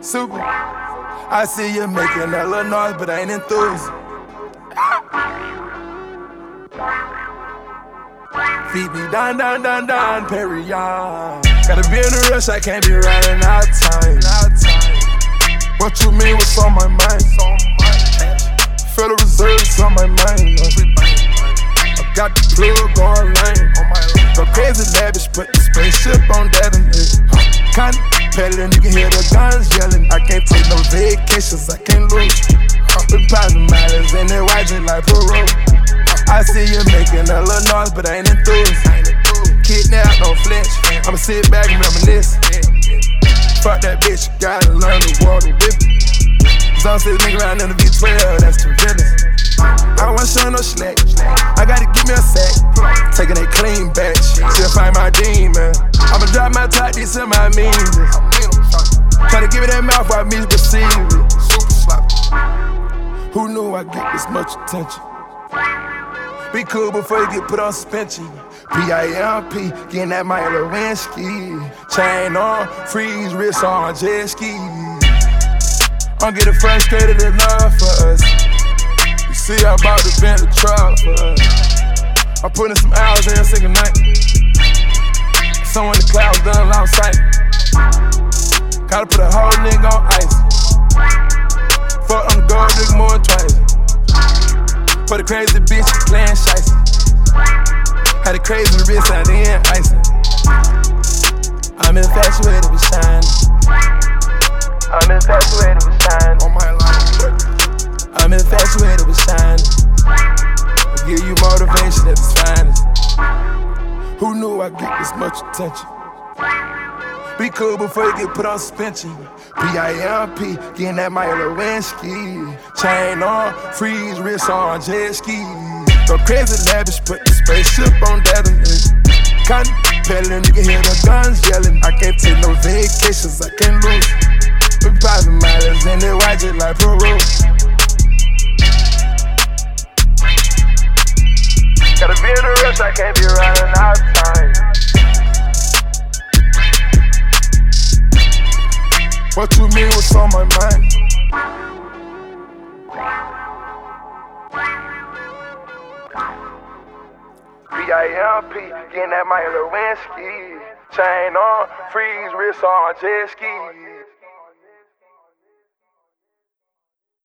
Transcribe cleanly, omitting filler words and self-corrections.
super. I see you making that little noise, but I ain't enthused. Feed me down, down, down, down, Perignon. Gotta be in a rush, I can't be running out of time. What you mean, what's on my mind? Federal Reserve's on my mind. I got the plug going lame. Go crazy lavish, put the spaceship on that and contemplating, you can hear the guns yelling. I can't take no vacations, I can't lose. With positive matters in it, watching like parole. I see you making a little noise, but I ain't enthused. Kidnap, don't flinch. I'ma sit back and reminisce. Fuck that bitch, gotta learn the water whip it. Cause I'm still nigga around in the V12, that's too jealous. I don't wanna show no slack. I gotta give me a sack. Taking a clean batch. Still find my demon. I'ma drop my top, these in my means. Try to give it that mouth while me receive it. Who knew I'd get this much attention? Be cool before you get put on suspension. P.I.M.P. Getting that Mike Lewinsky. Chain on, freeze, wrist on, jet ski. I'm getting frustrated enough for us. You see, I'm about to bend the truck for us. I'm putting some hours every single night. Someone in the clouds done long sight. Gotta put a whole nigga on ice. Fuck on the gold nigga more than twice. For the crazy bitch playing shiesty. Had a crazy wrist out in icing. I'm infatuated with shining. I'm infatuated with shining. On my life. I'm infatuated with shining. I'll give you motivation at its finest. Who knew I'd get this much attention? Be cool before you get put on suspension. P.I.M.P. Getting that Mike Lewinsky. Chain on, freeze, wrist on, jet ski. Go crazy lavish, put the spaceship on that and contemplating, you can hear the guns yelling. I can't take no vacations, I can't lose. With positive matters in it, watch it like parole. Gotta be in a rush, I can't be running out of time. What you mean, what's on my mind? P.I.M.P. Getting that Mike Lewinsky. Chain on, freeze, wrist on, jet ski.